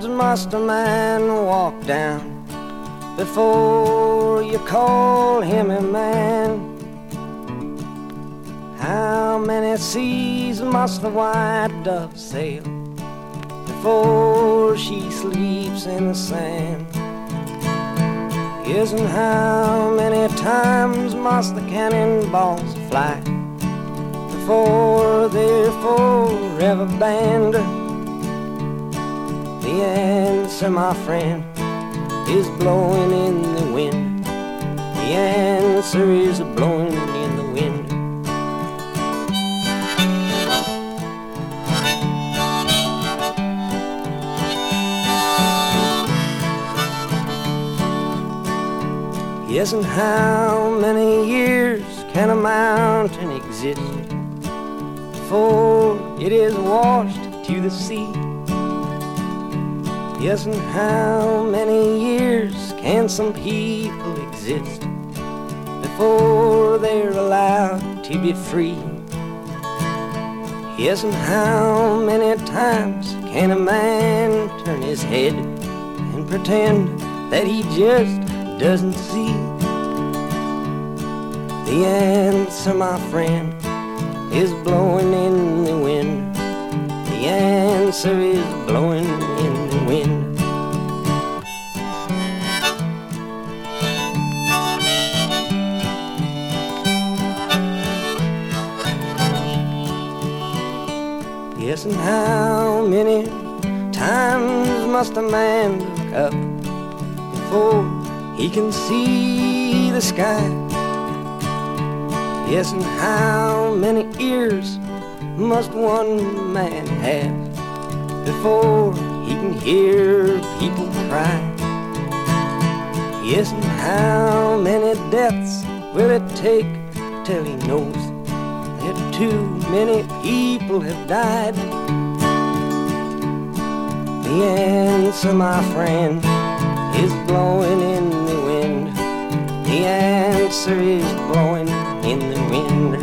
roads must a man walk down before you call him a man? How many seas must the white dove sail before she sleeps in the sand? Yes, and how many times must the cannonballs fly before they're forever banned? The answer, my friend, is blowing in the wind. The answer is blowing in the wind. Yes, and how many years can a mountain exist before it is washed to the sea? Yes, and how many years can some people exist before they're allowed to be free? Yes, and how many times can a man turn his head and pretend that he just doesn't see? The answer, my friend, is blowing in the wind. The answer is blowing in the wind. Yes, and how many times must a man look up before he can see the sky? Yes, and how many ears must one man have before he can hear people cry? Yes, and how many deaths will it take till he knows that too many people have died? The answer, my friend, is blowing in the wind. The answer is blowing in the wind.